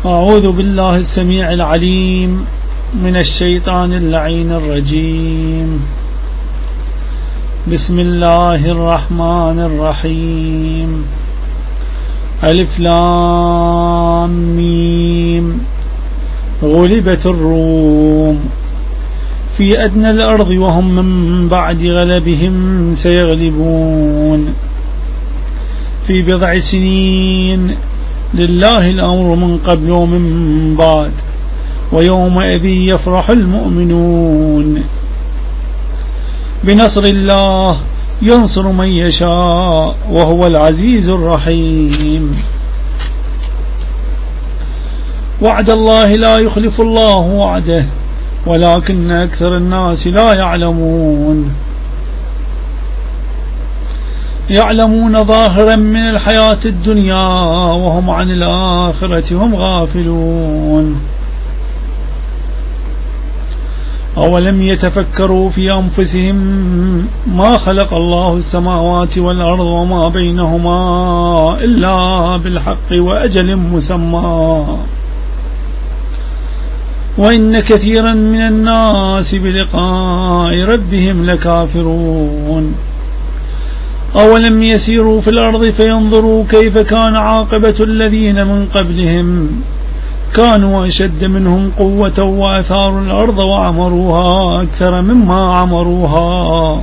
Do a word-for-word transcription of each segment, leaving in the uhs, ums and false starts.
أعوذ بالله السميع العليم من الشيطان اللعين الرجيم. بسم الله الرحمن الرحيم. ألف لام ميم. غلبت الروم في أدنى الأرض وهم من بعد غلبهم سيغلبون في بضع سنين لله الأمر من قبل ومن بعد ويومئذ يفرح المؤمنون بنصر الله ينصر من يشاء وهو العزيز الرحيم. وعد الله لا يخلف الله وعده ولكن أكثر الناس لا يعلمون. يعلمون ظاهرا من الحياة الدنيا وهم عن الآخرة هم غافلون. أولم يتفكروا في أنفسهم ما خلق الله السماوات والأرض وما بينهما إلا بالحق وأجل مسمى وإن كثيرا من الناس بلقاء ربهم لكافرون. أولم يسيروا في الأرض فينظروا كيف كان عاقبة الذين من قبلهم كانوا أشد منهم قوة وأثاروا الأرض وعمروها أكثر مما عمروها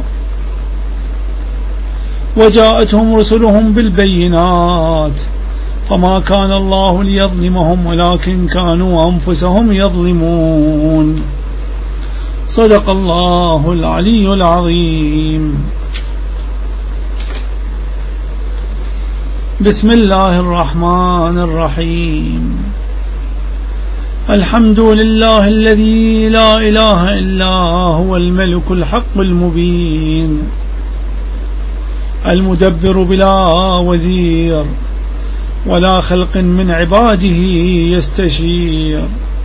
وجاءتهم رسلهم بالبينات فما كان الله ليظلمهم ولكن كانوا أنفسهم يظلمون. صدق الله العلي العظيم. بسم الله الرحمن الرحيم. الحمد لله الذي لا إله إلا هو الملك الحق المبين المدبر بلا وزير ولا خلق من عباده يستشير.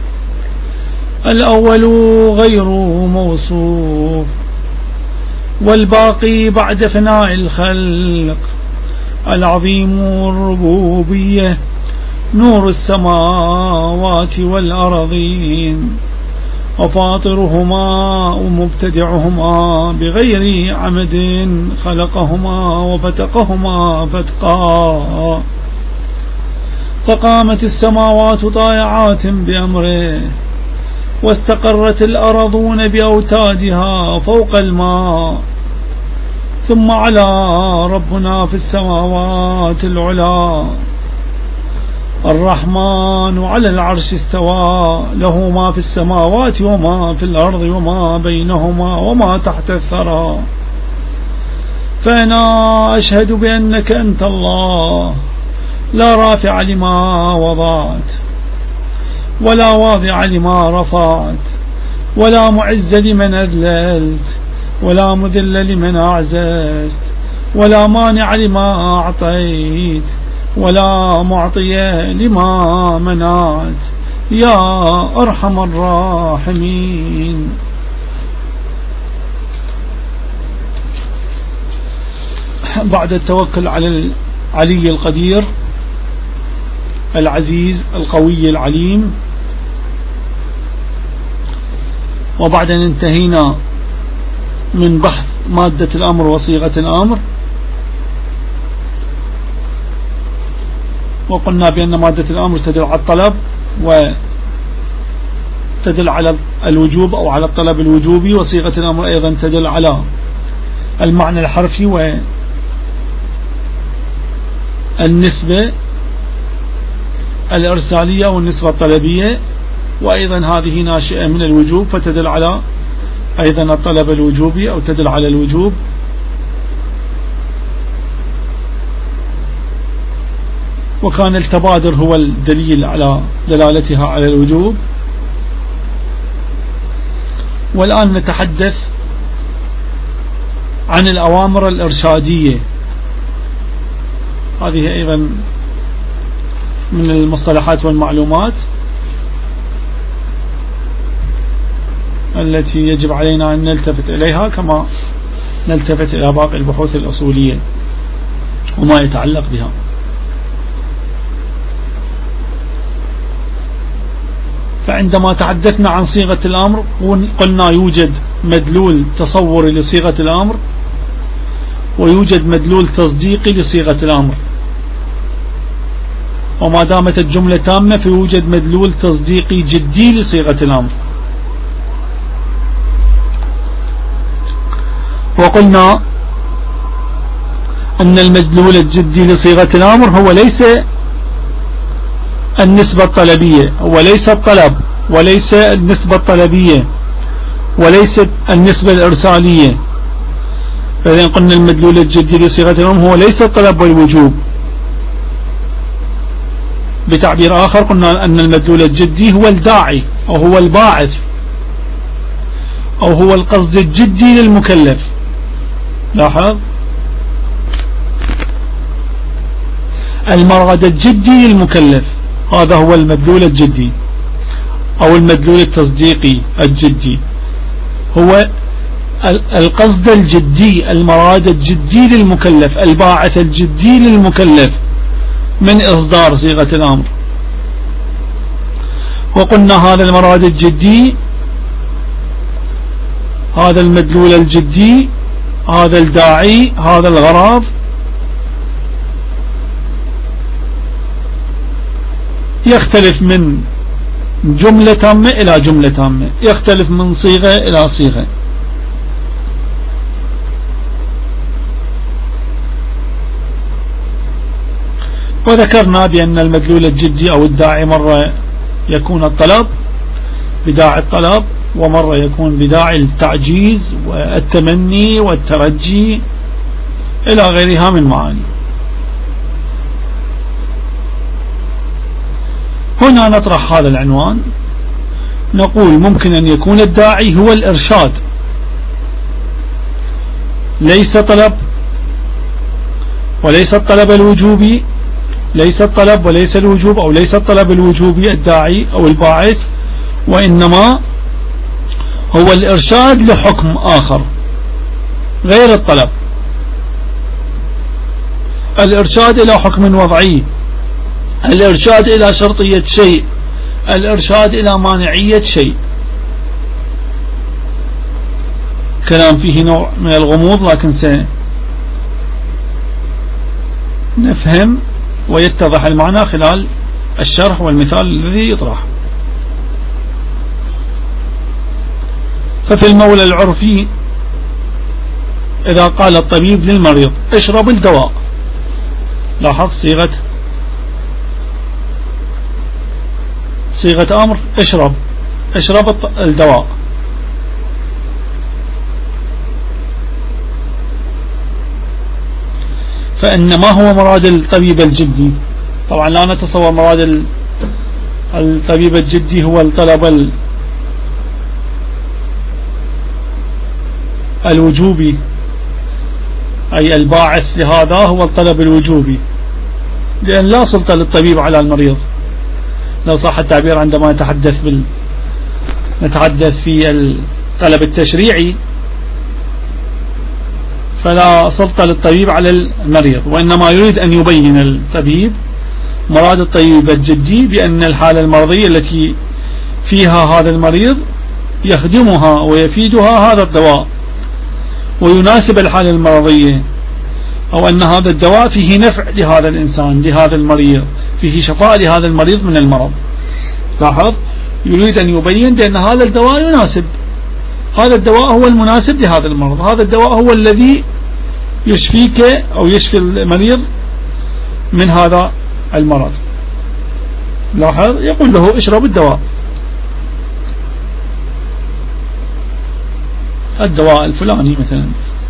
الأول غير موصوف والباقي بعد فناء الخلق. العظيم الربوبية نور السماوات والأرضين وفاطرهما ومبتدعهما بغير عمد خلقهما وفتقهما فتقا فقامت السماوات طائعات بأمره واستقرت الأرضون بأوتادها فوق الماء ثم على ربنا في السماوات العلا. الرحمن على العرش استوى له ما في السماوات وما في الأرض وما بينهما وما تحت الثرى. فأنا أشهد بأنك أنت الله لا رافع لما وضعت ولا واضع لما رفعت ولا معز لمن أذللت ولا مذل لمن أعززت ولا مانع لما أعطيت ولا معطي لما منعت يا أرحم الراحمين. بعد التوكل على العلي القدير العزيز القوي العليم، وبعد أن انتهينا من بحث مادة الأمر وصيغة الأمر وقلنا بأن مادة الأمر تدل على الطلب وتدل على الوجوب أو على الطلب الوجوبي، وصيغة الأمر أيضا تدل على المعنى الحرفي والنسبة الإرسالية والنسبة الطلبية، وأيضا هذه ناشئة من الوجوب فتدل على أيضا الطلب الوجوبي أو تدل على الوجوب. وكان التبادر هو الدليل على دلالتها على الوجوب. والآن نتحدث عن الأوامر الإرشادية، هذه أيضا من المصطلحات والمعلومات التي يجب علينا أن نلتفت إليها كما نلتفت إلى باقي البحوث الأصولية وما يتعلق بها. عندما تحدثنا عن صيغة الأمر قلنا يوجد مدلول تصوري لصيغة الأمر ويوجد مدلول تصديقي لصيغة الأمر، وما دامت الجملة تامة فيوجد مدلول تصديقي جدي لصيغة الأمر. وقلنا أن المدلول الجدي لصيغة الأمر هو ليس النسبة الطلبية، وليس الطلب، وليس النسبة الطلبية، وليست النسبة الإرسالية. فإذا قلنا المدلول الجدي لصيغة الأمر هو ليس الطلب والوجوب. بتعبير آخر قلنا أن المدلول الجدي هو الداعي أو هو الباعث أو هو القصد الجدي للمكلف. لاحظ، المراد الجدي للمكلف هذا هو المدلول الجدي أو المدلول التصديقي الجدي، هو القصد الجدي، المراد الجدي للمكلف، الباعث الجدي للمكلف من إصدار صيغة الأمر. وقلنا هذا المراد الجدي، هذا المدلول الجدي، هذا الداعي، هذا الغرض يختلف من جملة تامة إلى جملة تامة، يختلف من صيغة إلى صيغة. وذكرنا بأن المدلول الجدي أو الداعي مرة يكون الطلب بداعي الطلب، ومرة يكون بداعي التعجيز والتمني والترجي إلى غيرها من معاني. هنا نطرح هذا العنوان، نقول ممكن أن يكون الداعي هو الإرشاد، ليس طلب وليس الطلب الوجوبي، ليس الطلب وليس الوجوب أو ليس الطلب الوجوبي الداعي أو الباعث، وإنما هو الإرشاد لحكم آخر غير الطلب، الإرشاد إلى حكم وضعي، الإرشاد إلى شرطية شيء، الإرشاد إلى مانعية شيء. كلام فيه نوع من الغموض، لكن سنفهم ويتضح المعنى خلال الشرح والمثال الذي يطرح. ففي المولى العرفي إذا قال الطبيب للمريض اشرب الدواء، لاحظ صيغة صيغة أمر، اشرب اشرب الدواء. فإن ما هو مراد الطبيب الجدي؟ طبعا لا نتصور مراد الطبيب الجدي هو الطلب الوجوبي، أي الباعث لهذا هو الطلب الوجوبي، لأن لا سلطة للطبيب على المريض لو صح التعبير. عندما نتحدث بال نتحدث في الطلب التشريعي فلا سلطة للطبيب على المريض، وإنما يريد أن يبين الطبيب مراد الطبيب الجدي بأن الحالة المرضية التي فيها هذا المريض يخدمها ويفيدها هذا الدواء ويناسب الحالة المرضية، أو أن هذا الدواء فيه نفع لهذا الإنسان لهذا المريض، فيه شفاء لهذا المريض من المرض. لاحظ، يريد أن يبين بأن هذا الدواء يناسب، هذا الدواء هو المناسب لهذا المرض، هذا الدواء هو الذي يشفيك أو يشفي المريض من هذا المرض. لاحظ، يقول له اشرب الدواء، الدواء الفلاني مثلا.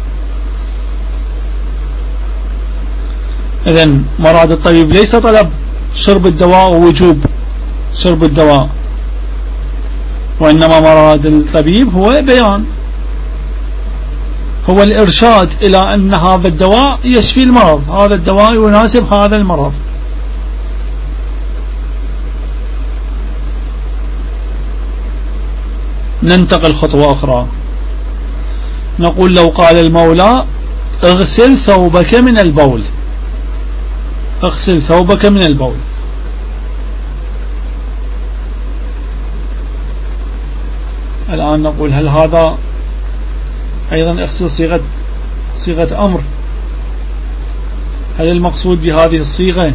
إذن مراد الطبيب ليس طلب شرب الدواء ووجوب شرب الدواء، وإنما مراد الطبيب هو بيان، هو الإرشاد إلى أن هذا الدواء يشفي المرض، هذا الدواء يناسب هذا المرض. ننتقل خطوة أخرى، نقول لو قال المولى اغسل ثوبك من البول، اغسل ثوبك من البول، الآن نقول هل هذا أيضا اختص صيغة صيغة أمر؟ هل المقصود بهذه الصيغة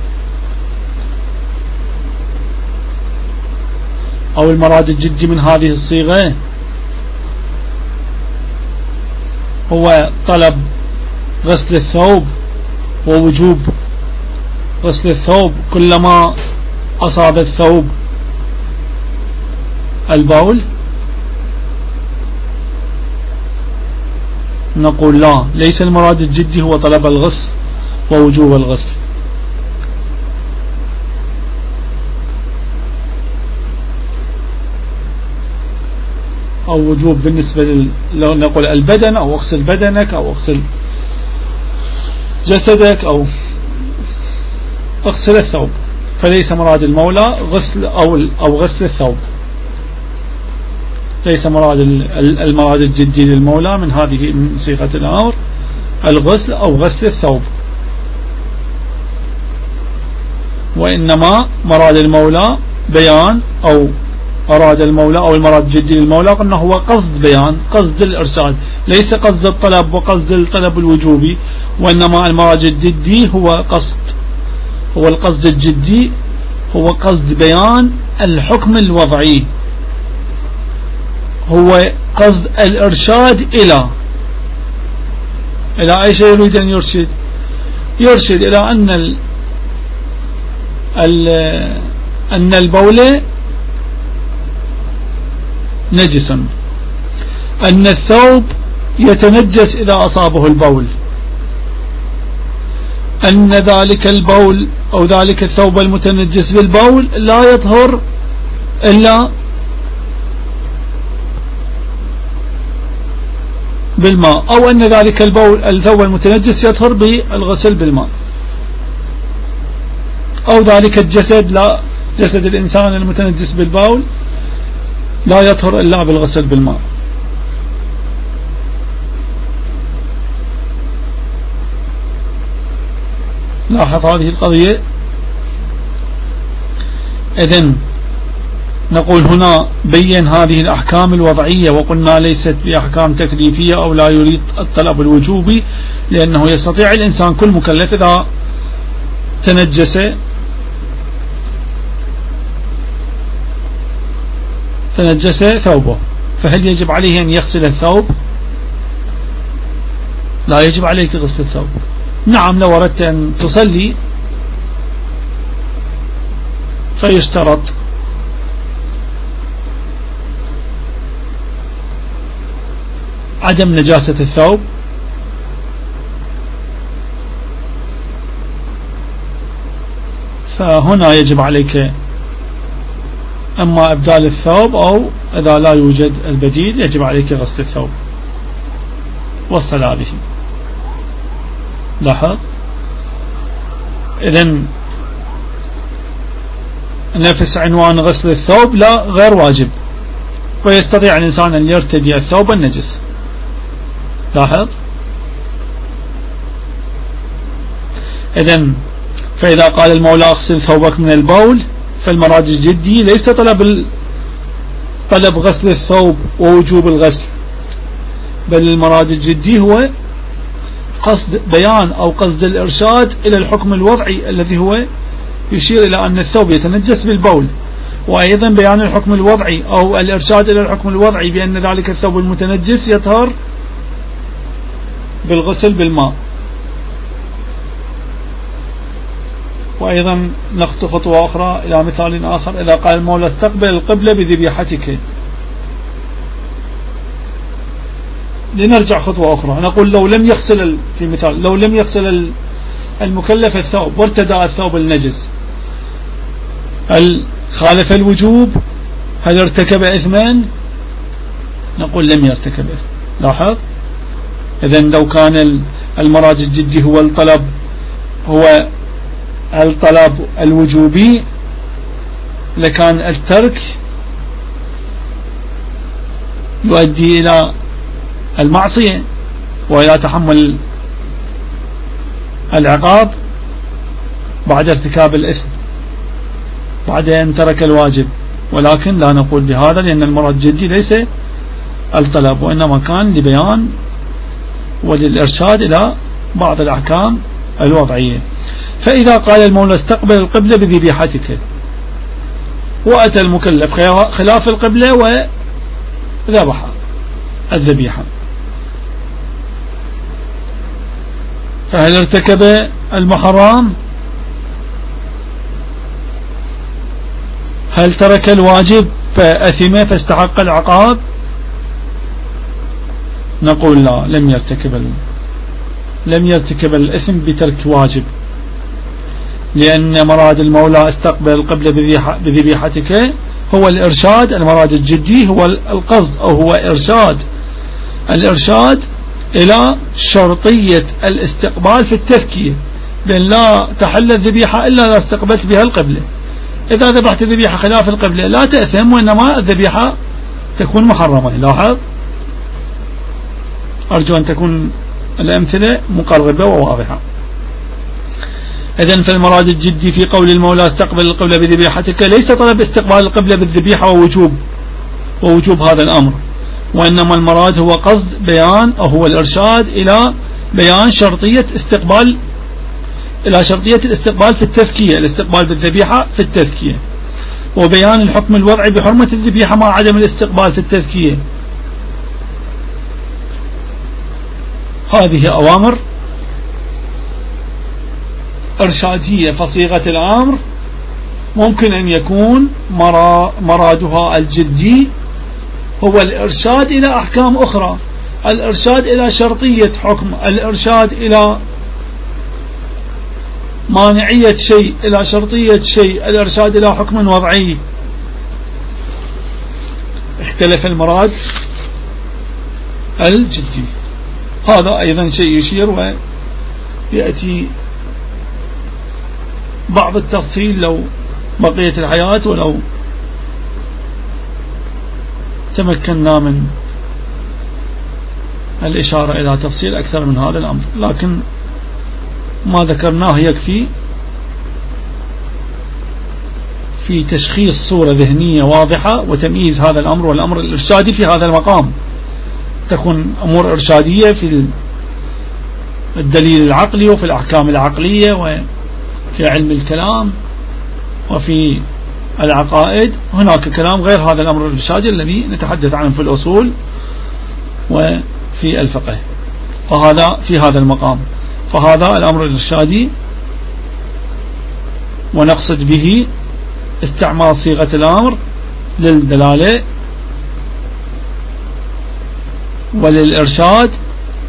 أو المراد الجدي من هذه الصيغة هو طلب غسل الثوب ووجوب غسل الثوب كلما أصاب الثوب البول؟ نقول لا، ليس المراد الجدي هو طلب الغسل ووجوب الغسل. أو وجوب بالنسبة لل... لو نقول البدن، أو اغسل بدنك، أو اغسل جسدك، أو اغسل الثوب، فليس مراد المولى غسل أو أو غسل الثوب، ليس مراد المراد الجدي للمولى من هذه من صيغة الأمر الغسل أو غسل الثوب، وإنما مراد المولى بيان، أو أراد المولى أو المراد الجدي للمولى قلنا هو قصد بيان، قصد الإرشاد، ليس قصد الطلب وقصد الطلب الوجوبي، وإنما المراد الجدي هو قصد، هو القصد الجدي هو قصد بيان الحكم الوضعي، هو قصد الإرشاد إلى إلى أي شيء يريد أن يرشد؟ يرشد إلى أن ال ال أن البول نجس، أن الثوب يتنجس إذا أصابه البول، أن ذلك البول أو ذلك الثوب المتنجس بالبول لا يطهر إلا بالماء، أو أن ذلك البول الثوب المتنجس يطهر بالغسل بالماء، أو ذلك الجسد لا جسد الإنسان المتنجس بالبول لا يطهر إلا بالغسل بالماء. لاحظ هذه القضية. إذن نقول هنا بين هذه الأحكام الوضعية، وقلنا ليست بأحكام تكليفية أو لا يريد الطلب الوجوبي، لأنه يستطيع الإنسان كل مكلف إذا تنجس تنجس ثوبه فهل يجب عليه أن يغسل الثوب؟ لا يجب عليك غسل الثوب. نعم لو أردت أن تصلي فيشترط عدم نجاسة الثوب، فهنا يجب عليك أما إبدال الثوب، أو إذا لا يوجد البديل يجب عليك غسل الثوب والصلاة به. لاحظ. إذن نفس عنوان غسل الثوب لا غير واجب، ويستطيع الإنسان أن يرتدي الثوب النجس. لاحظ. إذن فإذا قال المولى اغسل ثوبك من البول، فالمراد الجدي ليس طلب طلب غسل الثوب ووجوب الغسل، بل المراد الجدي هو قصد بيان أو قصد الإرشاد إلى الحكم الوضعي الذي هو يشير إلى أن الثوب يتنجس بالبول، وأيضا بيان الحكم الوضعي أو الإرشاد إلى الحكم الوضعي بأن ذلك الثوب المتنجس يطهر بالغسل بالماء. وأيضا نخطو خطوة أخرى إلى مثال آخر. إذا قال المولى استقبل القبلة بذبيحتك، لنرجع خطوة أخرى نقول لو لم يغسل في مثال لو لم يغسل المكلف الثوب وارتدى الثوب النجس، هل خالف الوجوب؟ هل ارتكب إثما؟ نقول لم يرتكب إثم. لاحظ. إذن لو كان المراد الجدي هو الطلب هو الطلب الوجوبي لكان الترك يؤدي إلى المعصية وإلى تحمل العقاب بعد ارتكاب الإثم بعد أن ترك الواجب. ولكن لا نقول بهذا لأن المراد الجدي ليس الطلب، وإنما كان لبيان وللإرشاد إلى بعض الأحكام الوضعية. فإذا قال المولى استقبل القبلة بذبيحتك، وأتى المكلف خلاف القبلة وذبح الذبيحة، فهل ارتكب المحرم؟ هل ترك الواجب فأثم فاستحق العقاب؟ نقول لا، لم يرتكب لم يرتكب الإثم بترك واجب، لأن مراد المولى استقبل القبلة بذبيحتك هو الإرشاد. المراد الجدي هو القصد أو هو إرشاد الإرشاد إلى شرطية الاستقبال في التذكية، بأن لا تحل الذبيحة إلا إذا استقبلت بها القبلة. إذا ذبحت الذبيحة خلاف القبلة لا تأثم، وإنما الذبيحة تكون محرمة. لاحظ، أرجو أن تكون الأمثلة مقربة وواضحة. إذن فالمراد الجدي في قول المولى استقبل القبلة بذبيحتك ليس طلب استقبال القبلة بالذبيحة ووجوب ووجوب هذا الأمر، وإنما المراد هو قصد بيان أو هو الإرشاد إلى بيان شرطية استقبال إلى شرطية الاستقبال في التذكية، الاستقبال بالذبيحة في التذكية، وبيان الحكم الوضعي بحرمة الذبيحة مع عدم الاستقبال في التذكية. هذه أوامر إرشادية، فصيغة الأمر ممكن أن يكون مرادها الجدي هو الإرشاد إلى أحكام أخرى، الإرشاد إلى شرطية حكم، الإرشاد إلى مانعية شيء، إلى شرطية شيء، الإرشاد إلى حكم وضعي. اختلف المراد الجدي. هذا أيضا شيء يشير ويأتي بعض التفصيل لو بقية الحياة ولو تمكنا من الإشارة إلى تفصيل أكثر من هذا الأمر، لكن ما ذكرناه يكفي في تشخيص صورة ذهنية واضحة وتمييز هذا الأمر والأمر الإرشادي في هذا المقام. تكون أمور إرشادية في الدليل العقلي وفي الأحكام العقلية وفي علم الكلام وفي العقائد، هناك كلام غير هذا الأمر الإرشادي الذي نتحدث عنه في الأصول وفي الفقه، فهذا في هذا المقام. فهذا الأمر الإرشادي، ونقصد به استعمال صيغة الأمر للدلالة وللإرشاد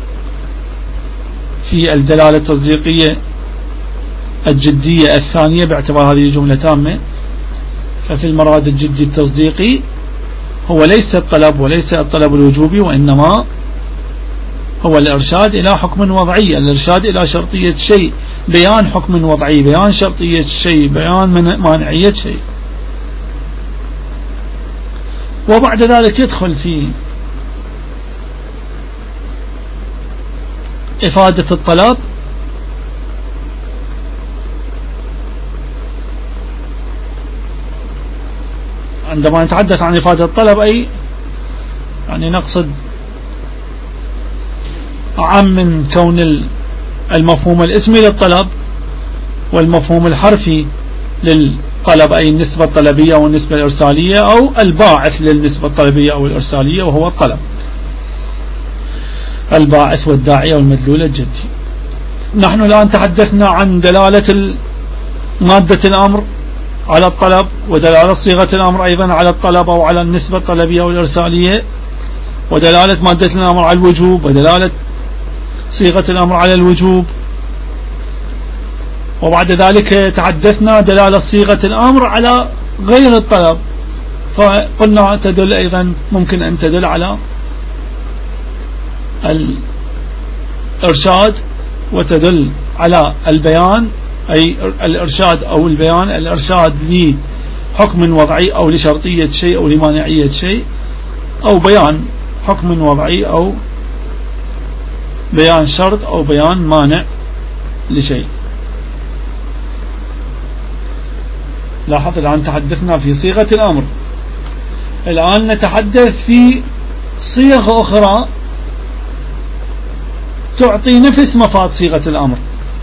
في الدلالة التصديقية الجدية الثانية باعتبار هذه جملة تامة. ففي المراد الجدي التصديقي هو ليس الطلب وليس الطلب الوجوبي، وإنما هو الإرشاد إلى حكم وضعي، الإرشاد إلى شرطية شيء، بيان حكم وضعي، بيان شرطية شيء، بيان مانعية شيء. وبعد ذلك يدخل في إفادة الطلب عندما نتحدث عن إفادة الطلب، أي يعني نقصد عام من كون المفهوم الاسمي للطلب والمفهوم الحرفي للطلب، أي النسبة الطلبية أو النسبة الإرسالية أو الباعث للنسبة الطلبية أو الإرسالية، وهو الطلب، الباعث والداعية والمدلول الجدي. نحن الآن تحدثنا عن دلالة مادة الأمر على الطلب، ودلالة صيغة الأمر أيضا على الطلب أو على النسبة الطلبية أو الإرسالية، ودلالة مادة الأمر على الوجوب، ودلالة صيغة الأمر على الوجوب. وبعد ذلك تحدثنا دلالة صيغة الأمر على غير الطلب، فقلنا تدل أيضا ممكن أن تدل على الإرشاد وتدل على البيان، أي الإرشاد أو البيان، الإرشاد لحكم وضعي أو لشرطية شيء أو لمانعية شيء، أو بيان حكم وضعي أو بيان شرط أو بيان مانع لشيء. لاحظ الآن تحدثنا في صيغة الأمر الآن نتحدث في صيغ أخرى تعطي نفس مفاد صيغة الأمر،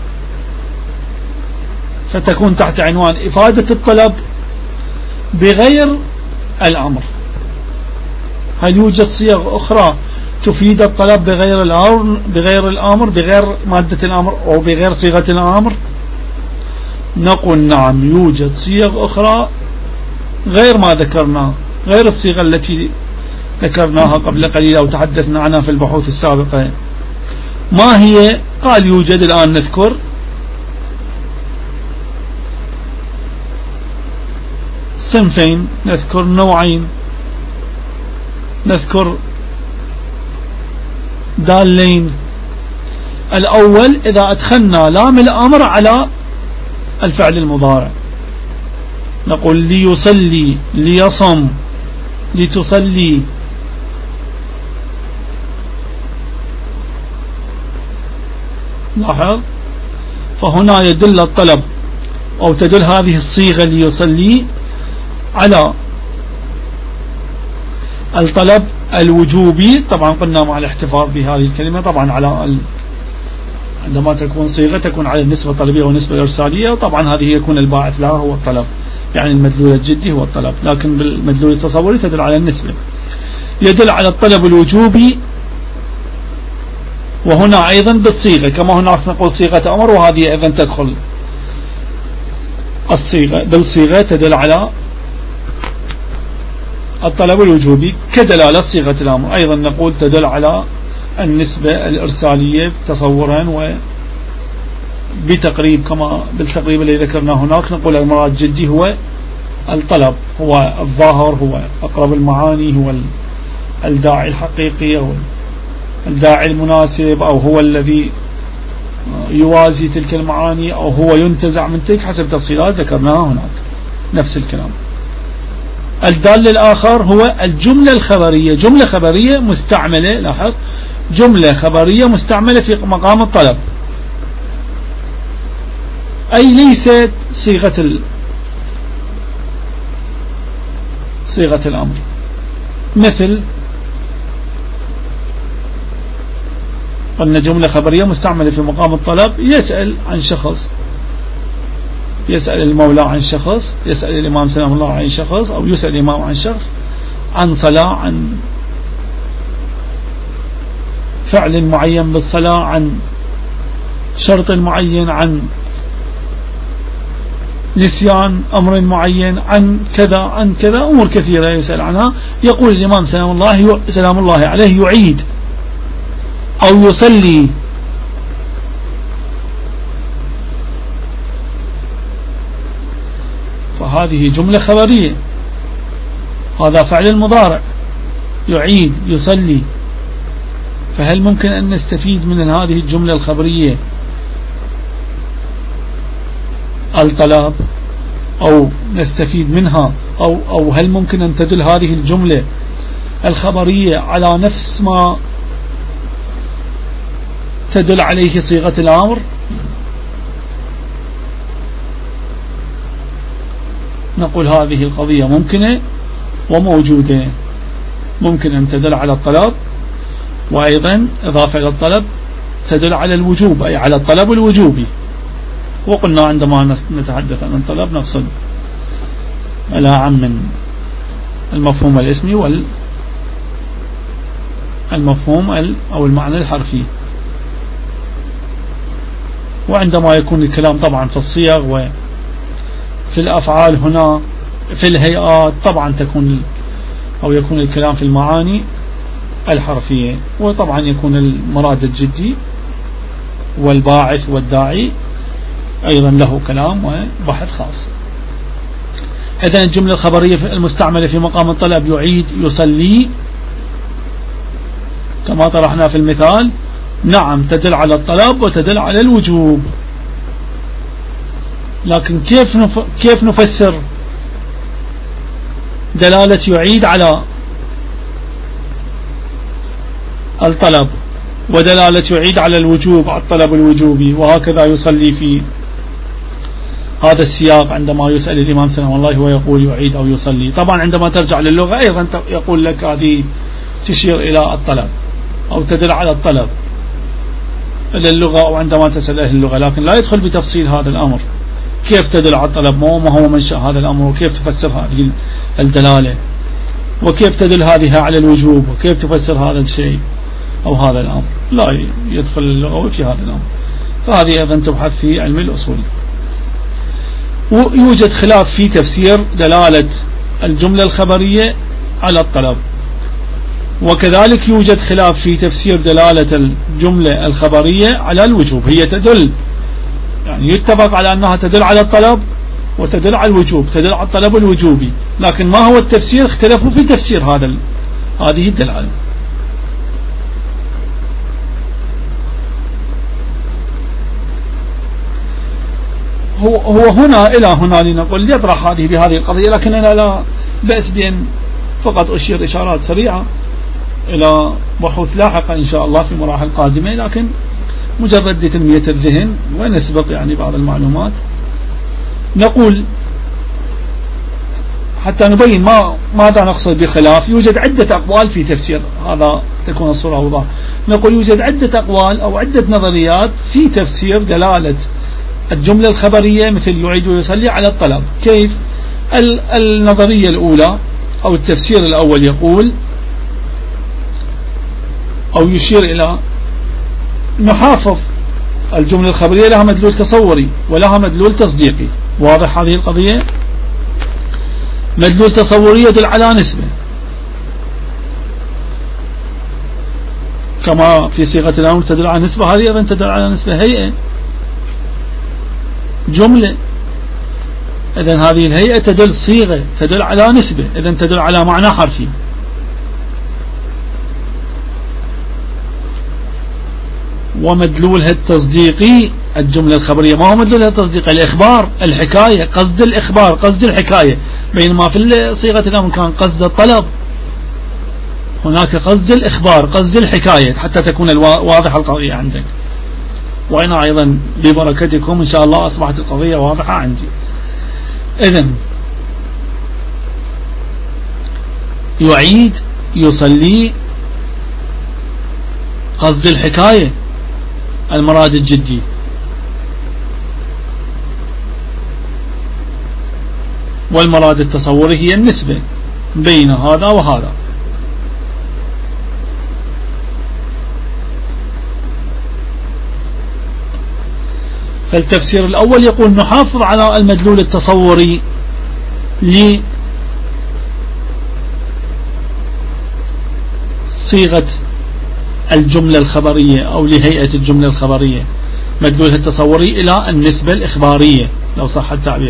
فتكون تحت عنوان إفادة الطلب بغير الأمر. هل يوجد صيغ أخرى تفيد الطلب بغير الأمر بغير الأمر بغير مادة الأمر أو بغير صيغة الأمر؟ نقول نعم، يوجد صيغ أخرى غير ما ذكرنا، غير الصيغة التي ذكرناها قبل قليل أو تحدثنا عنها في البحوث السابقة. ما هي؟ قال يوجد، الآن نذكر صنفين، نذكر نوعين، نذكر دالين. الأول إذا أدخلنا لام الأمر على الفعل المضارع، نقول ليصلي، ليصم، لتصلي. لاحظ، فهنا يدل الطلب أو تدل هذه الصيغة ليصلي على الطلب الوجوبي. طبعا قلنا مع الاحتفاظ بهذه الكلمة، طبعا على ال... عندما تكون صيغة تكون على النسبة الطلبية والنسبة الإرسالية، طبعا هذه يكون الباعث لها هو الطلب، يعني المدلول الجدي هو الطلب، لكن بالمدلول التصوري تدل على النسبة. يدل على الطلب الوجوبي، وهنا أيضا بالصيغة، كما هناك نقول صيغة أمر، وهذه أيضا تدخل الصيغة بالصيغة تدل على الطلب الوجوبي كدلالة صيغة الأمر. أيضا نقول تدل على النسبة الإرسالية تصورا وبتقريب، كما بالتقريب الذي ذكرنا هناك، نقول المراد الجدي هو الطلب، هو الظاهر، هو أقرب المعاني، هو الداعي الحقيقي أو الداعي المناسب، أو هو الذي يوازي تلك المعاني، أو هو ينتزع من تلك، حسب تفصيلات ذكرناها هناك. نفس الكلام. الدال الآخر هو الجملة الخبرية، جملة خبرية مستعملة، لاحظ، جملة خبرية مستعملة في مقام الطلب، أي ليست صيغة ال... صيغة الأمر. مثل قلنا جملة خبرية مستعملة في مقام الطلب، يسأل عن شخص، يسأل المولى عن شخص، يسأل الإمام سلام الله عن شخص، أو يسأل الإمام عن شخص، عن صلاة، عن فعل معين بالصلاة، عن شرط معين، عن نسيان أمر معين، عن كذا عن كذا، أمور كثيرة يسأل عنها. يقول الإمام سلام الله سلام الله عليه يعيد أو يصلي. فهذه جملة خبرية، هذا فعل المضارع، يعيد، يصلي. فهل ممكن أن نستفيد من هذه الجملة الخبرية الطلب، أو نستفيد منها، أو, أو هل ممكن أن تدل هذه الجملة الخبرية على نفس ما تدل عليه صيغة الأمر؟ نقول هذه القضية ممكنة وموجودة. ممكن أن تدل على الطلب، وأيضا إضافة إلى الطلب تدل على الوجوب، أي على الطلب الوجوبي. وقلنا عندما نتحدث عن الطلب نقصد لا عم من المفهوم الاسمي والمفهوم أو المعنى الحرفي. وعندما يكون الكلام طبعا في الصيغ وفي الأفعال، هنا في الهيئات، طبعا تكون أو يكون الكلام في المعاني الحرفية. وطبعا يكون المراد الجدي والباعث والداعي أيضا له كلام وبحث خاص. إذن الجملة الخبرية المستعملة في مقام الطلب يعيد، يصلي، كما طرحنا في المثال، نعم تدل على الطلب وتدل على الوجوب. لكن كيف كيف نفسر دلالة يعيد على الطلب ودلالة يعيد على الوجوب، الطلب الوجوبي، وهكذا يصلي في هذا السياق عندما يسأل الإمام سلام الله هو يقول يعيد أو يصلي. طبعا عندما ترجع للغة أيضا يقول لك هذه تشير إلى الطلب أو تدل على الطلب إلى اللغة، أو عندما تسأل أهل اللغة، لكن لا يدخل بتفصيل هذا الأمر كيف تدل على الطلب، ما هو منشأ هذا الأمر، وكيف تفسر هذه الدلالة، وكيف تدل هذه على الوجوب، وكيف تفسر هذا الشيء أو هذا الأمر. لا يدخل اللغوي في هذا الأمر. فهذه أيضا تبحث في علم الأصول. ويوجد خلاف في تفسير دلالة الجملة الخبرية على الطلب، وكذلك يوجد خلاف في تفسير دلالة الجملة الخبرية على الوجوب. هي تدل، يعني يتفق على أنها تدل على الطلب وتدل على الوجوب، تدل على الطلب الوجوبي، لكن ما هو التفسير؟ اختلفوا في تفسير هذا هذه الدلالة. هو هو هنا إلى هنا لنقول يطرح هذه بهذه القضية، لكننا لا بأس بأن فقط أشير إشارات سريعة إلى بحوث لاحقة إن شاء الله في مراحل قادمة، لكن مجرد لتنمية الذهن ونسبق يعني بعض المعلومات. نقول حتى نبين ما ماذا نقصد بخلاف. يوجد عدة أقوال في تفسير هذا تكون الصورة أوضح. نقول يوجد عدة أقوال أو عدة نظريات في تفسير دلالة الجملة الخبرية مثل يعيد ويصلي على الطلب. كيف؟ النظرية الأولى أو التفسير الأول يقول أو يشير إلى نحافظ الجملة الخبرية لها مدلول تصوري ولها مدلول تصديقي. واضح هذه القضية؟ مدلول تصوري يدل على نسبة، كما في صيغة الأمر تدل على نسبة، هذه أيضا تدل على نسبة. هيئة جملة، إذن هذه الهيئة تدل صيغة تدل على نسبة، إذن تدل على معنى حرفي. ومدلولها التصديقي الجملة الخبرية. ما هو مدلولها التصديقي؟ الإخبار، الحكاية، قصد الإخبار، قصد الحكاية، بينما في صيغة الأمر كان قصد الطلب، هناك قصد الإخبار، قصد الحكاية، حتى تكون واضحة القضية عندك. وأنا أيضا ببركتكم إن شاء الله أصبحت القضية واضحة عندي. إذن يعيد يصلي قصد الحكاية المراد الجدي، والمراد التصوري هي النسبة بين هذا وهذا. فالتفسير الأول يقول نحافظ على المدلول التصوري لصيغة الجملة الخبرية أو لهيئة الجملة الخبرية، مدلولها التصوري إلى النسبة الإخبارية لو صح التعبير.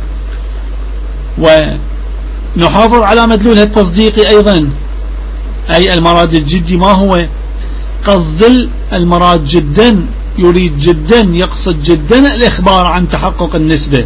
ونحافظ على مدلولها التصديقي أيضا، أي المراد الجدي. ما هو قصد المراد جدا؟ يريد جدا، يقصد جدا الإخبار عن تحقق النسبة،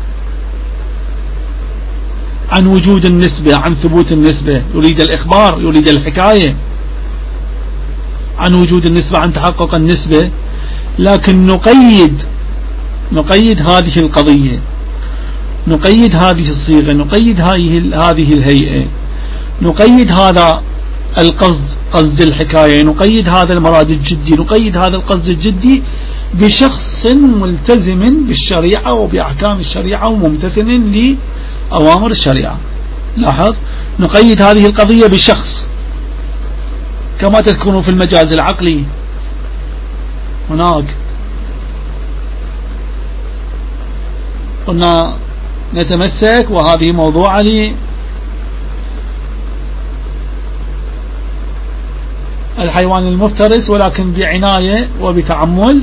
عن وجود النسبة، عن ثبوت النسبة. يريد الإخبار، يريد الحكاية عن وجود النسبة، عن تحقق النسبة. لكن نقيد نقيد هذه القضية، نقيد هذه الصيغة، نقيد هذه هذه الهيئة، نقيد هذا القصد، قصد الحكاية، نقيد هذا المراد الجدي، نقيد هذا القصد الجدي بشخص ملتزم بالشريعة وبأحكام الشريعة وممتثل لأوامر الشريعة. لاحظ، نقيد هذه القضية بشخص، كما تذكرون في المجاز العقلي هناك قلنا نتمسك، وهذه موضوع لي الحيوان المفترس، ولكن بعناية وبتعمل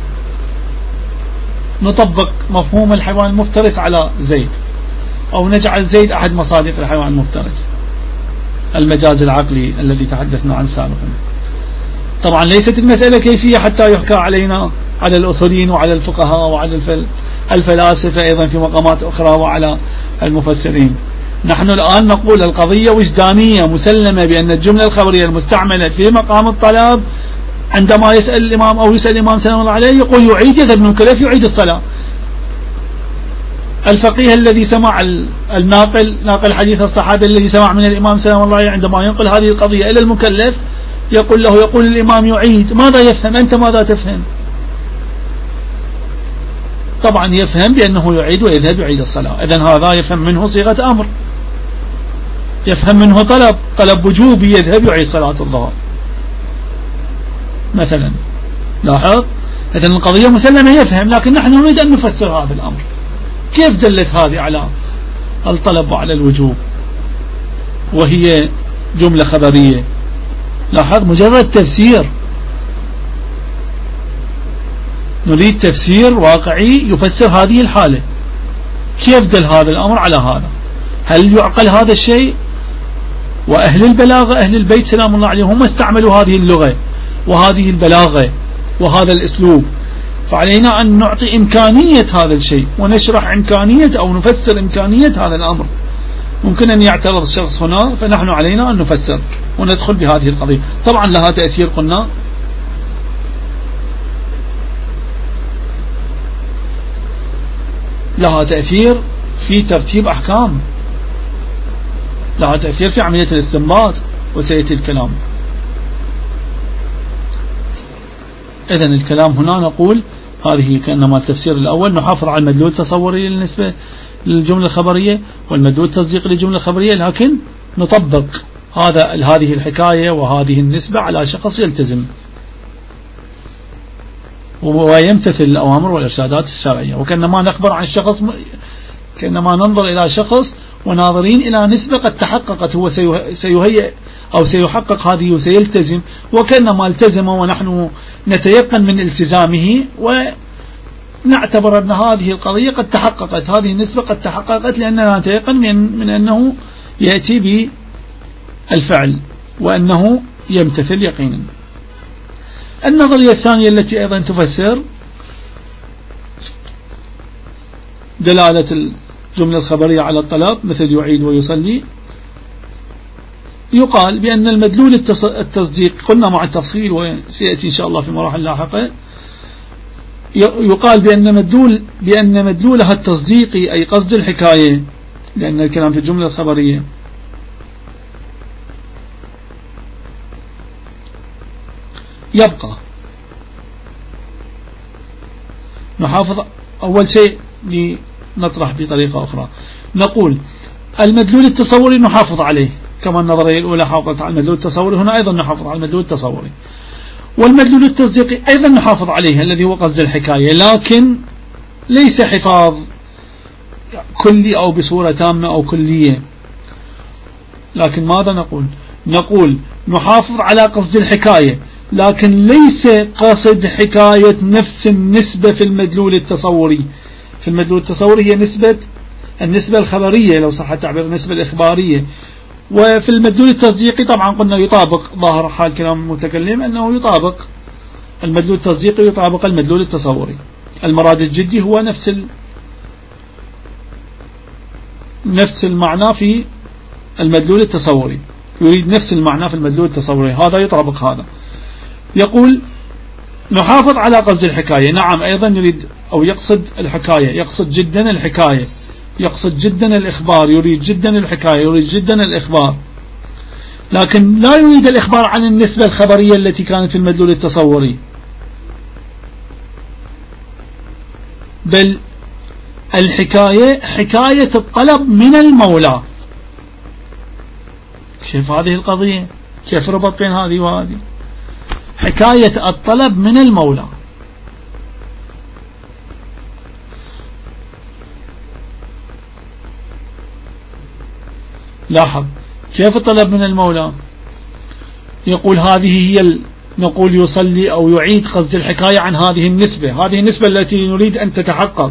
نطبق مفهوم الحيوان المفترس على زيد، أو نجعل زيد أحد مصادق الحيوان المفترس، المجاز العقلي الذي تحدثنا عنه سابقا. طبعا ليست المسألة كيفية حتى يحكى علينا على الأصوليين وعلى الفقهاء وعلى الفلاسفة أيضا في مقامات أخرى وعلى المفسرين. نحن الآن نقول القضية وجدانية مسلمة بأن الجملة الخبرية المستعملة في مقام الطلب عندما يسأل الإمام أو يسأل الإمام سلام الله عليه يقول يعيد، يذهب ابن كلف يعيد الصلاة. الفقيه الذي سمع الناقل ناقل حديث الصحابي الذي سمع من الإمام سلام الله عليه عندما ينقل هذه القضية إلى المكلف يقول له يقول الإمام يعيد، ماذا يفهم أنت ماذا تفهم؟ طبعا يفهم بأنه يعيد ويذهب يعيد الصلاة. إذن هذا يفهم منه صيغة أمر، يفهم منه طلب طلب وجوبي يذهب يعيد صلاة الظهر مثلا. لاحظ، إذن القضية مسلمة يفهم، لكن نحن نريد أن نفسر هذا الأمر. كيف دلت هذه على الطلب وعلى الوجوب وهي جملة خبرية؟ لاحظ، مجرد تفسير، نريد تفسير واقعي يفسر هذه الحالة. كيف دل هذا الأمر على هذا؟ هل يعقل هذا الشيء؟ وأهل البلاغة أهل البيت سلام الله عليهم هم استعملوا هذه اللغة وهذه البلاغة وهذا الأسلوب، فعلينا أن نعطي إمكانية هذا الشيء ونشرح إمكانية أو نفسر إمكانية هذا الأمر. ممكن أن يعترض الشخص هنا، فنحن علينا أن نفسر وندخل بهذه القضية. طبعا لها تأثير، قلنا لها تأثير في ترتيب أحكام، لها تأثير في عملية الاستنباط، وسيأتي الكلام. إذن الكلام هنا نقول هذه كأنما التفسير الأول، نحافظ على المدلول التصوري بالنسبة للجملة الخبرية والمدلول التصديقي للجملة الخبرية، لكن نطبق هذا هذه الحكاية وهذه النسبة على شخص يلتزم ويمتثل الأوامر والإرشادات الشرعية. وكأنما نخبر عن شخص، كأنما ننظر إلى شخص وناظرين إلى نسبة قد تحققت، هو سيهيئ أو سيحقق هذه وسيلتزم، وكأنما التزم ونحن نتيقن من التزامه ونعتبر أن هذه القضية قد تحققت، هذه النسبة قد تحققت لأننا نتيقن من, من أنه يأتي بالفعل وأنه يمتثل يقينا. النظرية الثانية التي أيضا تفسر دلالة الجملة الخبرية على الطلب مثل يعيد ويصلي، يقال بأن المدلول التصديق، قلنا مع التفصيل وسيأتي إن شاء الله في مراحل لاحقة، يقال بأن مدلول بأن مدلولها التصديقي أي قصد الحكاية، لأن الكلام في الجملة الخبرية يبقى. نحافظ أول شيء لنطرح بطريقة أخرى، نقول المدلول التصوري نحافظ عليه كما النظرية الأولى حافظت على المدلول التصوري، هنا أيضا نحافظ على المدلول التصوري، والمدلول التصديقي أيضا نحافظ عليه الذي هو قصد الحكاية، لكن ليس حفاظ كلي أو بصورة تامة أو كلية. لكن ماذا نقول؟ نقول نحافظ على قصد الحكاية، لكن ليس قصد حكاية نفس النسبة في المدلول التصوري. في المدلول التصوري هي نسبة النسبة الخبرية لو صح التعبير، النسبة الإخبارية. وفي المدلول التصديقي طبعا قلنا يطابق ظاهر حال كلام المتكلم أنه يطابق المدلول التصديقي يطابق المدلول التصوري. المراد الجدي هو نفس ال... نفس المعنى في المدلول التصوري، يريد نفس المعنى في المدلول التصوري، هذا يطابق هذا. يقول نحافظ على قصد الحكاية، نعم أيضا يريد أو يقصد الحكاية، يقصد جدا الحكاية، يقصد جدا الإخبار، يريد جدا الحكاية، يريد جدا الإخبار، لكن لا يريد الإخبار عن النسبة الخبرية التي كانت في المدلول التصوري، بل الحكاية حكاية الطلب من المولى. كيف هذه القضية؟ كيف ربط بين هذه وهذه؟ حكاية الطلب من المولى. لاحظ كيف الطلب من المولى؟ يقول هذه هي ال... نقول يصلي أو يعيد قصد الحكاية عن هذه النسبة، هذه النسبة التي نريد أن تتحقق،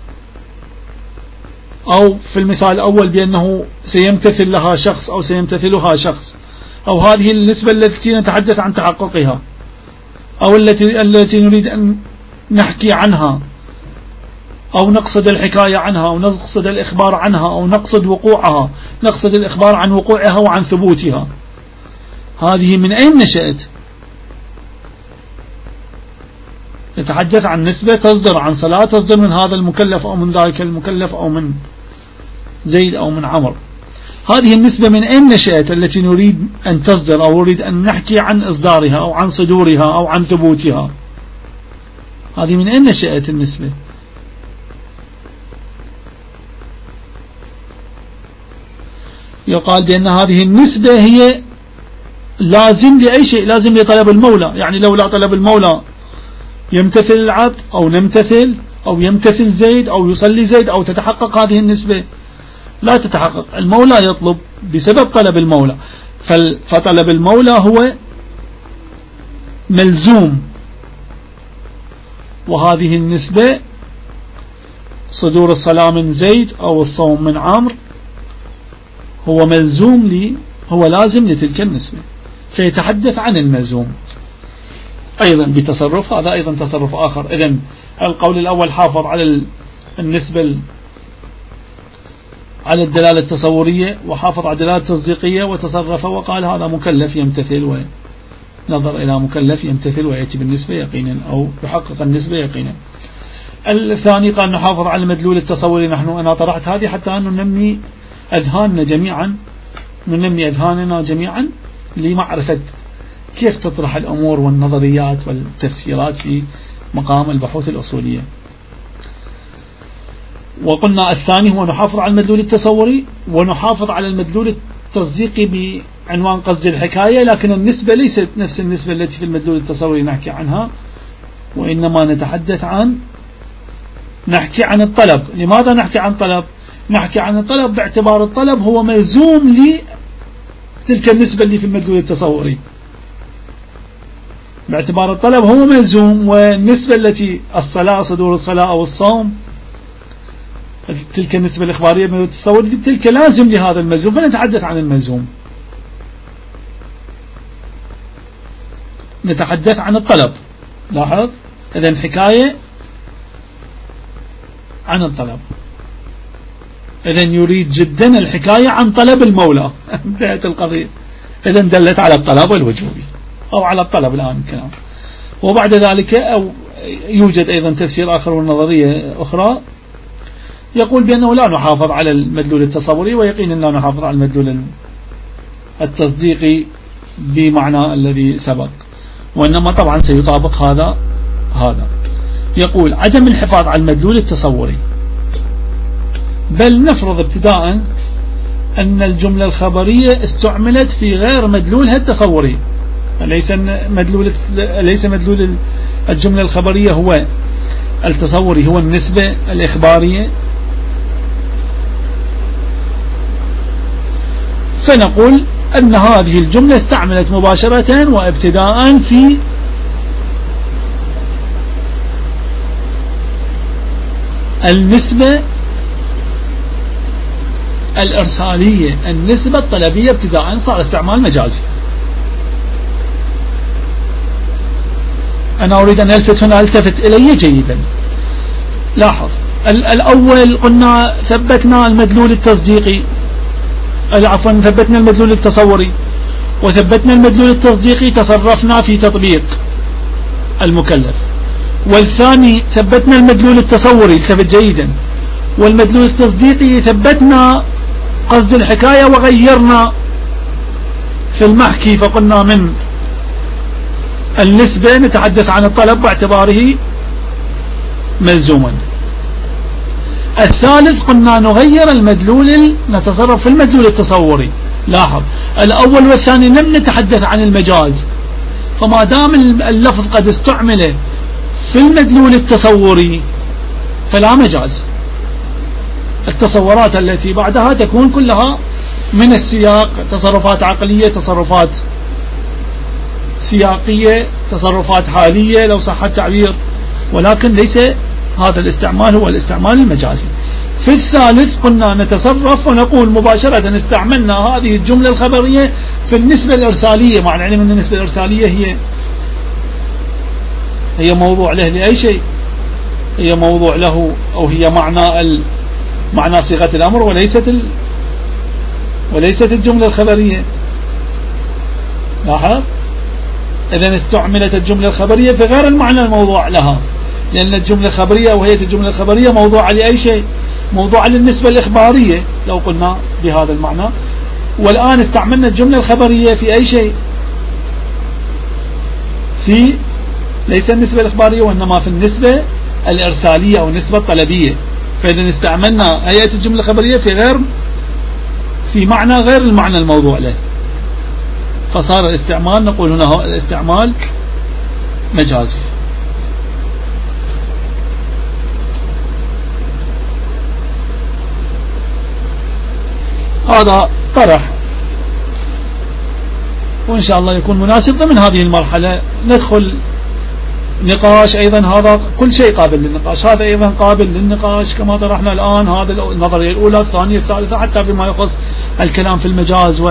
أو في المثال الأول بأنه سيمتثل لها شخص أو سيمتثلها شخص، أو هذه النسبة التي نتحدث عن تحققها، أو التي التي نريد أن نحكي عنها، أو نقصد الحكاية عنها، أو نقصد الإخبار عنها، أو نقصد وقوعها، نقصد الإخبار عن وقوعها وعن ثبوتها. هذه من أين نشأت؟ نتحدث عن نسبة تصدر عن صلاة تصدر من هذا المكلف أو من ذلك المكلف أو من زيد أو من عمر. هذه النسبة من أين نشأت التي نريد أن تصدر أو نريد أن نحكي عن إصدارها أو عن صدورها أو عن ثبوتها؟ هذه من أين نشأت النسبة؟ يقال بأن هذه النسبة هي لازم لأي شيء، لازم لطلب المولى، يعني لولا طلب المولى يمتثل العبد أو نمتثل أو يمتثل زيد أو يصلي زيد أو تتحقق هذه النسبة، لا تتحقق. المولى يطلب بسبب طلب المولى، فطلب المولى هو ملزوم، وهذه النسبة صدور الصلاة من زيد أو الصوم من عمرو هو ملزوم لي، هو لازم لتلك النسبة، فيتحدث عن الملزوم أيضا بتصرف، هذا أيضا تصرف آخر. إذن القول الأول حافظ على النسبة على الدلالة التصورية وحافظ على الدلالة التصديقية وتصرف وقال هذا مكلف يمتثل، ونظر إلى مكلف يمتثل ويأتي بالنسبة يقينا أو يحقق النسبة يقينا. الثاني قال نحافظ على المدلول التصوري. نحن أنا طرحت هذه حتى أن ننمي أذهاننا جميعا، ننمي أذهاننا جميعا لمعرفة كيف تطرح الأمور والنظريات والتفسيرات في مقام البحوث الأصولية. وقلنا الثاني هو نحافظ على المدلول التصوري ونحافظ على المدلول التصديقي بعنوان قصد الحكاية، لكن النسبة ليست نفس النسبة التي في المدلول التصوري نحكي عنها، وإنما نتحدث عن نحكي عن الطلب. لماذا نحكي عن طلب؟ نحكي عن الطلب باعتبار الطلب هو ملزوم لتلك النسبة اللي في المدلول التصوري، باعتبار الطلب هو ملزوم، والنسبة التي الصلاة صدور الصلاة أو الصوم تلك النسبة الإخبارية من التصور تلك لازم لهذا الملزوم، فنتحدث عن الملزوم، نتحدث عن الطلب. لاحظ إذن حكاية عن الطلب، إذن يريد جدا الحكاية عن طلب المولى انتهت القضية. إذن دلت على الطلب والوجوبي أو على الطلب الآن الكلام. وبعد ذلك أو يوجد أيضا تفسير آخر ونظرية أخرى يقول بأنه لا نحافظ على المدلول التصوري، ويقينا لا نحافظ على المدلول التصديقي بمعنى الذي سبق، وإنما طبعا سيطابق هذا هذا. يقول عدم الحفاظ على المدلول التصوري، بل نفرض ابتداء أن الجملة الخبرية استعملت في غير مدلولها التصوري، ليس مدلول ليس مدلول الجملة الخبرية هو التصوري، هو النسبة الإخبارية، فنقول أن هذه الجملة استعملت مباشرة وابتداء في النسبة الإرسالية، النسبة الطلبية ابتداء، صار استعمال مجازي. أنا أريد أن ألفت هنا التفت إلي جيدا. لاحظ الأول قلنا ثبتنا المدلول التصديقي، عفوا ثبتنا المدلول التصوري وثبتنا المدلول التصديقي، تصرفنا في تطبيق المكلف. والثاني ثبتنا المدلول التصوري، ثبت جيدا، والمدلول التصديقي ثبتنا قصد الحكاية وغيرنا في المحكي، فقلنا من النسبة نتحدث عن الطلب باعتباره ملزوما. الثالث قلنا نغير المدلول، نتصرف في المدلول التصوري. لاحظ الأول والثاني لم نتحدث عن المجاز، فما دام اللفظ قد استعمل في المدلول التصوري فلا مجاز. التصورات التي بعدها تكون كلها من السياق، تصرفات عقلية، تصرفات سياقية، تصرفات حالية لو صح التعبير، ولكن ليس هذا الاستعمال هو الاستعمال المجازي. في الثالث قلنا نتصرف ونقول مباشرة استعملنا هذه الجملة الخبرية في النسبة الإرسالية، مع العلم أن النسبة الإرسالية هي هي موضوع له لأي شيء، هي موضوع له أو هي معنى ال معنى صيغة الأمر وليست ال وليست الجملة الخبرية. لاحظ إذن استعملت الجملة الخبرية في غير المعنى الموضوع لها، لأن الجملة الخبرية وهي الجملة الخبرية موضوعة لأي شيء، موضوعة للنسبة الإخبارية لو قلنا بهذا المعنى. والآن استعملنا الجملة الخبرية في أي شيء، في ليس النسبة الإخبارية وإنما في النسبة الإرسالية أو النسبة الطلبية. فإذا استعملنا هيئة الجملة الخبرية في غير في معنى غير المعنى الموضوع له، فصار الاستعمال نقول هنا هو الاستعمال مجازي. هذا طرح وإن شاء الله يكون مناسب ضمن هذه المرحلة. ندخل نقاش أيضا، هذا كل شيء قابل للنقاش، هذا أيضا قابل للنقاش كما طرحنا الآن، هذا النظرية الأولى الثانية الثالثة، حتى بما يخص الكلام في المجاز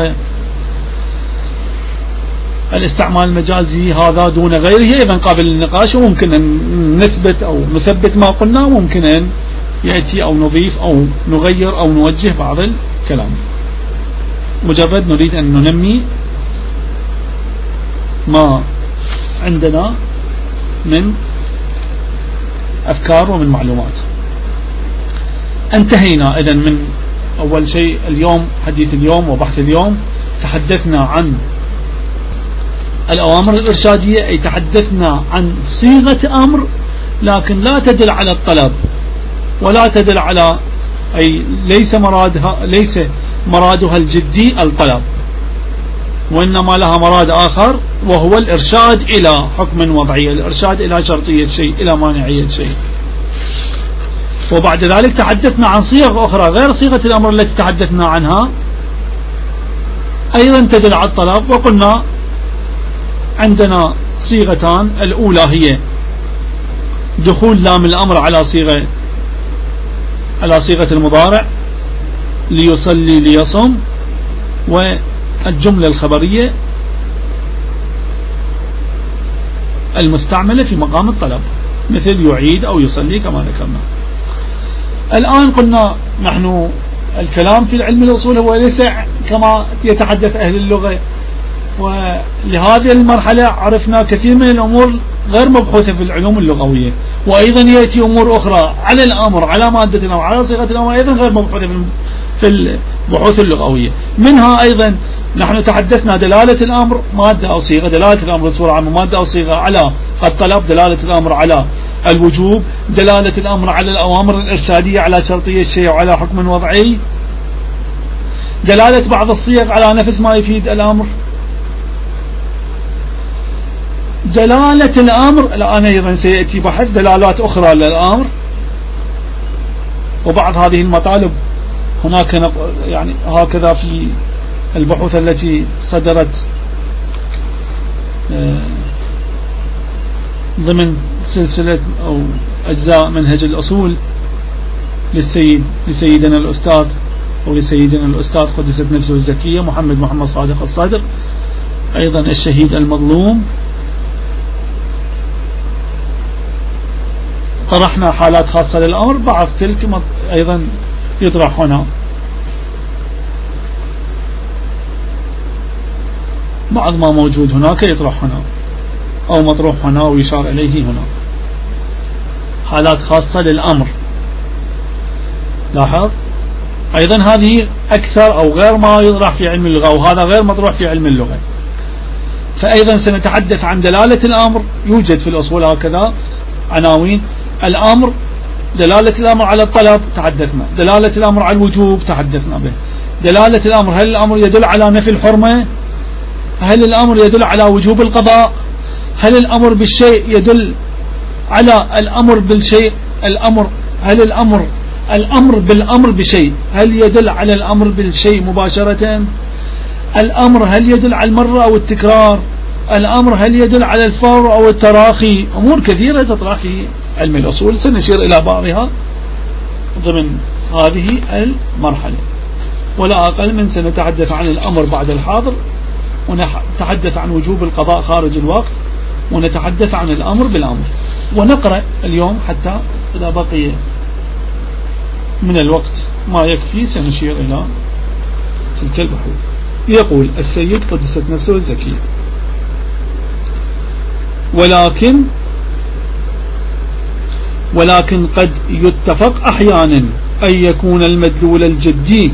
والاستعمال المجازي هذا دون غيره أيضا قابل للنقاش، وممكن أن نثبت أو نثبت ما قلنا، وممكن أن يأتي أو نضيف أو نغير أو نوجه بعض الكلام. مجرد نريد أن ننمي ما عندنا من أفكار ومن معلومات. انتهينا إذن من أول شيء اليوم، حديث اليوم وبحث اليوم. تحدثنا عن الأوامر الإرشادية، أي تحدثنا عن صيغة أمر لكن لا تدل على الطلب ولا تدل على، أي ليس مرادها ليس مرادها الجدي الطلب، وإنما لها مراد آخر وهو الإرشاد إلى حكم وضعي، الإرشاد إلى شرطية شيء، إلى مانعية شيء. وبعد ذلك تحدثنا عن صيغ أخرى غير صيغة الأمر التي تحدثنا عنها أيضا تدل على الطلب، وقلنا عندنا صيغتان، الأولى هي دخول لام الأمر على صيغة على صيغة المضارع، ليصلي ليصم، والجملة الخبرية المستعملة في مقام الطلب مثل يعيد أو يصلي كما ذكرنا. الآن قلنا نحن الكلام في علم الأصول هو ليس كما يتحدث أهل اللغة، ولهذه المرحلة عرفنا كثير من الأمور غير مبحوثة في العلوم اللغوية، وأيضا يأتي أمور أخرى على الأمر، على مادة الأمر، على صيغة الأمر، أيضا غير مبحوثة في البحوث اللغوية. منها أيضا نحن تحدثنا دلالة الأمر مادة أو صيغة، دلالة الأمر بصورة عامة مادة أو صيغة على الطلب، دلالة الأمر على الوجوب، دلالة الأمر على الأوامر الإرشادية على شرطية الشيء وعلى حكم وضعي، دلالة بعض الصيغ على نفس ما يفيد الأمر، دلالة الأمر. الآن أيضا سيأتي بحث دلالات أخرى للأمر، وبعض هذه المطالب هناك يعني هكذا في البحوث التي صدرت ضمن سلسلة أو أجزاء منهج الأصول للسيد لسيدنا الأستاذ أو لسيدنا الأستاذ قدست نفسه الزكية محمد محمد صادق الصادق، أيضا الشهيد المظلوم. طرحنا حالات خاصة للأمر، بعض تلك أيضا يطرح هنا، بعض ما موجود هناك يطرح هنا أو مطروح هنا ويشار إليه هنا. حالات خاصة للأمر، لاحظ أيضا هذه أكثر أو غير ما يطرح في علم اللغة، وهذا غير مطروح في علم اللغة. فأيضا سنتحدث عن دلالة الأمر، يوجد في الأصول هكذا عناوين: الأمر، دلالة الأمر على الطلب تحدثنا، دلالة الأمر على الوجوب تحدثنا به، دلالة الأمر هل الأمر يدل على نفي الحرمة، هل الأمر يدل على وجوب القضاء، هل الأمر بالشيء يدل على الأمر بالشيء، الأمر هل الأمر الأمر بالأمر بشيء هل يدل على الأمر بالشيء مباشرة، الأمر هل يدل على المرة أو التكرار، الأمر هل يدل على الفور أو التراخي. أمور كثيرة تطرح في علم الأصول سنشير إلى بعضها ضمن هذه المرحلة، ولا أقل من سنتحدث عن الأمر بعد الحاضر، ونتحدث عن وجوب القضاء خارج الوقت، ونتحدث عن الأمر بالأمر. ونقرأ اليوم حتى إذا بقي من الوقت ما يكفي سنشير إلى تلك البحوث. يقول السيد قدست نفسه الزكي: ولكن ولكن قد يتفق أحيانا أن يكون المدلول الجدي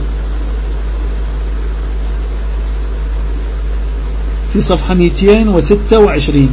في صفحة مئتين وستة وعشرين.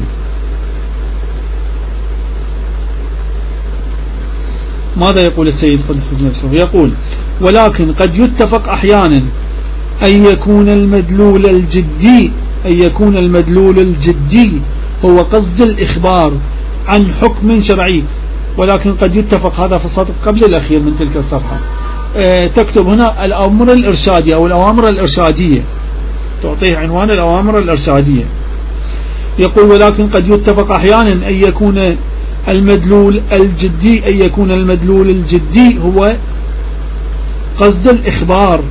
ماذا يقول السيد قدس نفسه؟ يقول: ولكن قد يتفق أحيانا أن يكون المدلول الجدي أن يكون المدلول الجدي هو قصد الإخبار عن حكم شرعي. ولكن قد يتفق، هذا في السطر قبل الأخير من تلك الصفحة. أه تكتب هنا الأمر الإرشادية أو الأوامر الإرشادية، تعطيه عنوان الأوامر الإرشادية. يقول: ولكن قد يتفق أحيانا أن يكون المدلول الجدي أن يكون المدلول الجدي هو قصد الإخبار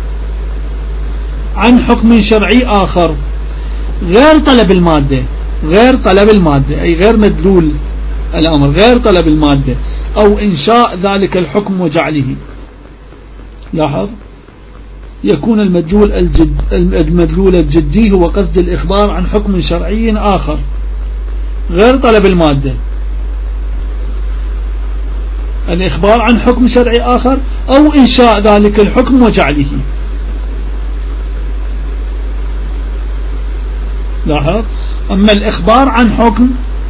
عن حكم شرعي آخر غير طلب المادة، غير طلب المادة أي غير مدلول الأمر، غير طلب المادة، أو إنشاء ذلك الحكم وجعله. لاحظ، يكون المدلول الجد المدلول الجدي هو قصد الإخبار عن حكم شرعي آخر غير طلب المادة، الإخبار عن حكم شرعي آخر أو إنشاء ذلك الحكم وجعله. لاحظ، أما الإخبار عن حكم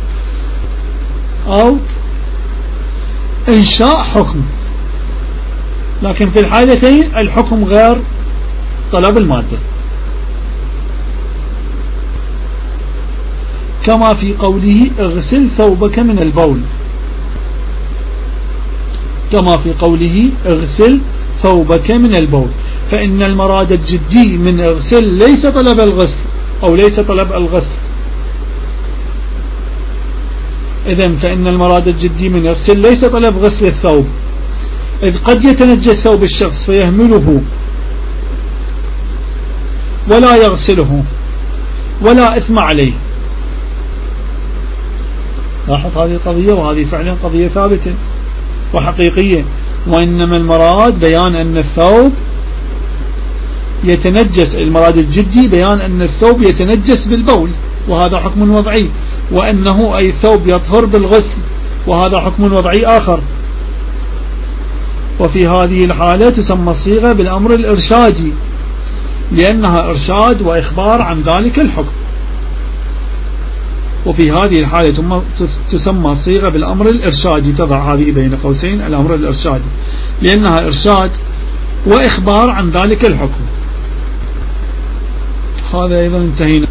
أو إنشاء حكم، لكن في الحالتين الحكم غير طلب المادة، كما في قوله: اغسل ثوبك من البول. كما في قوله: اغسل ثوبك من البول، فإن المراد الجدي من اغسل ليس طلب الغسل أو ليس طلب الغسل. إذن فإن المراد الجدي من اغسل ليس طلب غسل الثوب، إذ قد يتنجس ثوب الشخص فيهمله ولا يغسله ولا إثم عليه. لاحظ، هذه قضية، وهذه فعلا قضية ثابتة وحقيقية. وإنما المراد بيان أن الثوب يتنجس، المراد الجدي بيان أن الثوب يتنجس بالبول، وهذا حكم وضعي، وأنه أي الثوب يطهر بالغسل، وهذا حكم وضعي آخر. وفي هذه الحالة تسمى الصيغة بالأمر الإرشادي، لأنها إرشاد وإخبار عن ذلك الحكم. وفي هذه الحالة تسمى صيغة بالأمر الإرشادي، تضع هذه بين قوسين الأمر الإرشادي، لأنها إرشاد وإخبار عن ذلك الحكم. هذا أيضا انتهينا.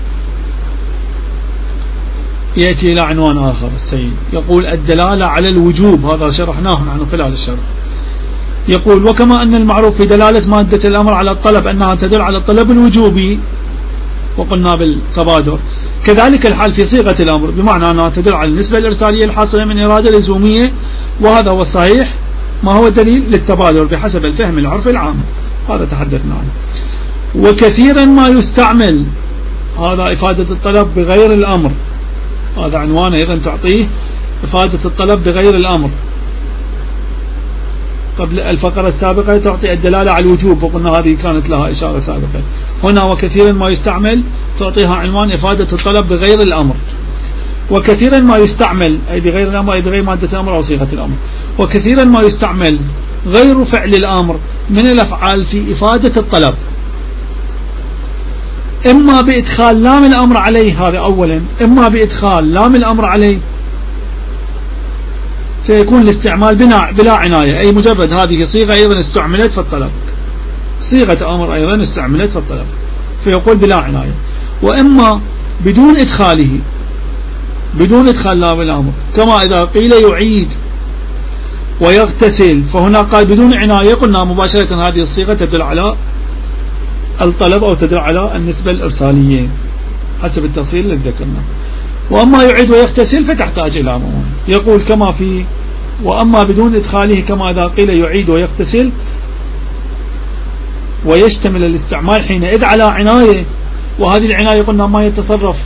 يأتي إلى عنوان آخر السيد، يقول: الدلالة على الوجوب. هذا شرحناه نحن خلال الشرح. يقول: وكما أن المعروف في دلالة مادة الأمر على الطلب أنها تدل على الطلب الوجوبي، وقلنا بالتبادر، كذلك الحال في صيغة الأمر، بمعنى أنها تدل على النسبة الإرسالية الحاصلة من إرادة لزومية، وهذا هو الصحيح، ما هو دليل للتبادر بحسب الفهم العرفي العام. هذا تحدثنا عنه. وكثيرا ما يستعمل، هذا إفادة الطلب بغير الأمر، هذا عنوان أيضا تعطيه إفادة الطلب بغير الأمر. قبل الفقرة السابقة تعطي الدلالة على الوجوب، وقلنا هذه كانت لها إشارة سابقة. هنا وكثيرا ما يستعمل تعطيها عنوان إفادة الطلب بغير الأمر. وكثيرا ما يستعمل أي بغير الأمر أي بغير مادة الأمر أو صيغة الأمر. وكثيرا ما يستعمل غير فعل الأمر من الأفعال في إفادة الطلب، إما بإدخال لام الأمر عليه، هذا أولا، إما بإدخال لام الأمر عليه، سيكون الاستعمال بلا عناية، أي مجرد هذه صيغة أيضا استعملت في الطلب، صيغة أمر أيضا استعملت في الطلب، فيقول بلا عناية. وإما بدون إدخاله، بدون إدخال لام الأمر، كما إذا قيل يعيد ويغتسل، فهنا قال بدون عناية، قلنا مباشرة هذه الصيغة تدل على الطلب أو تدل على النسبة الإرسالية حسب التفصيل الذي ذكرنا. وأما يعيد ويغتسل فتحتاج إلى عموم، يقول كما في وأما بدون إدخاله، كما إذا قيل يعيد ويغتسل، ويشتمل الاستعمال حينئذ على عناية، وهذه العناية قلنا ما يتصرف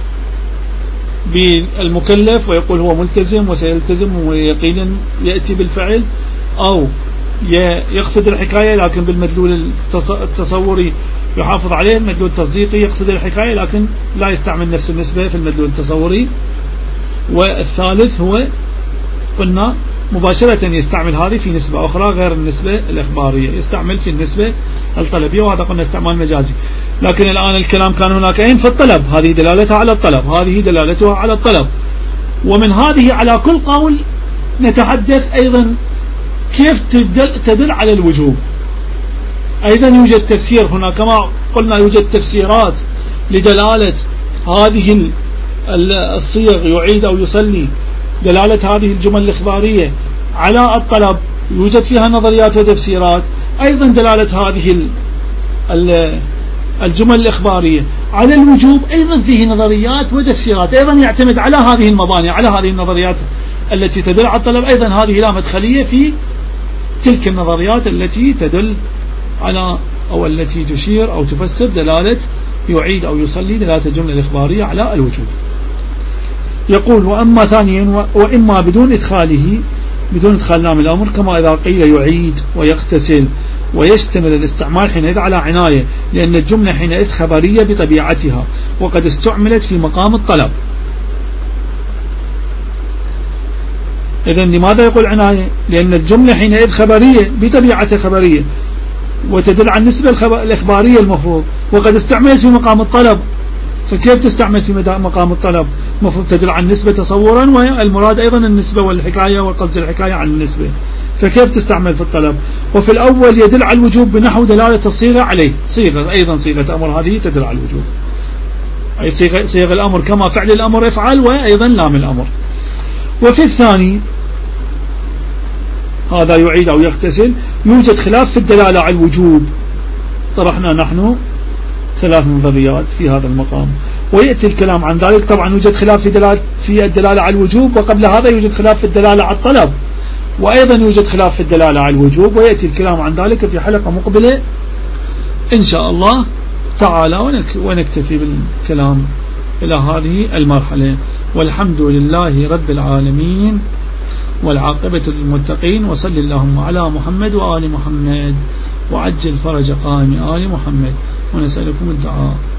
بالمكلف ويقول هو ملتزم وسيلتزم ويقينا يأتي بالفعل، أو يقصد الحكاية لكن بالمدلول التصوري يحافظ عليه، المدلول التصديقي يقصد الحكاية لكن لا يستعمل نفس النسبة في المدلول التصوري. والثالث هو قلنا مباشرة يستعمل هذه في نسبة أخرى غير النسبة الإخبارية، يستعمل في النسبة الطلبية، وهذا قلنا استعمال مجازي. لكن الآن الكلام كان هناك أين في الطلب، هذه دلالتها على الطلب، هذه دلالتها على الطلب. ومن هذه على كل قول نتحدث أيضا كيف تدل على الوجوب. أيضا يوجد تفسير هنا كما قلنا، يوجد تفسيرات لدلالة هذه الصيغ يعيد أو يصلي، دلالة هذه الجمل الإخبارية على الطلب يوجد فيها نظريات وتفسيرات. أيضا دلالة هذه الجمل الإخبارية على الوجوب أيضا فيه نظريات وتفسيرات، أيضا يعتمد على هذه المباني، على هذه النظريات التي تدل على الطلب. أيضا هذه لا مدخلية في تلك النظريات التي تدل على أو التي تشير أو تفسر دلالة يعيد أو يصلي، دلالة الجملة الإخبارية على الوجوب. يقول وأما ثانيا وإما بدون إدخاله، بدون إدخال لام الأمر، كما إذا قيل يعيد ويغتسل، ويشتمل الاستعمال حينئذ على عناية، لأن الجملة حينئذ خبرية بطبيعتها وقد استعملت في مقام الطلب. إذن لماذا يقول عناية؟ لأن الجملة حينئذ خبرية بطبيعتها، خبرية وتدل على النسبة الإخبارية المفروض، وقد استعملت في مقام الطلب. فكيف تستعمل في مقام الطلب؟ مفروض تدل على النسبة تصورا، والمراد أيضا النسبة والحكاية والقصد الحكاية عن النسبة، فكيف تستعمل في الطلب؟ وفي الأول يدل على الوجوب بنحو دلالة الصيغة عليه، صيغة أيضا صيغة أمر هذه تدل على الوجوب، أي صيغة, صيغة الأمر كما فعل الأمر افعل، وأيضا لام الأمر. وفي الثاني هذا يعيد أو يغتسل يوجد خلاف في الدلالة على الوجوب، طرحنا نحن ثلاث نظريات في هذا المقام، ويأتي الكلام عن ذلك. طبعا يوجد خلاف في دلالة في الدلالة على الوجوب، وقبل هذا يوجد خلاف في الدلالة على الطلب، وأيضا يوجد خلاف في الدلالة على الوجوب، ويأتي الكلام عن ذلك في حلقة مقبلة إن شاء الله تعالى، ونكتفي بالكلام إلى هذه المرحلة. والحمد لله رب العالمين، والعاقبة للمتقين، وصل اللهم على محمد وآل محمد، وعجل فرج قائم آل محمد، ونسألكم الدعاء.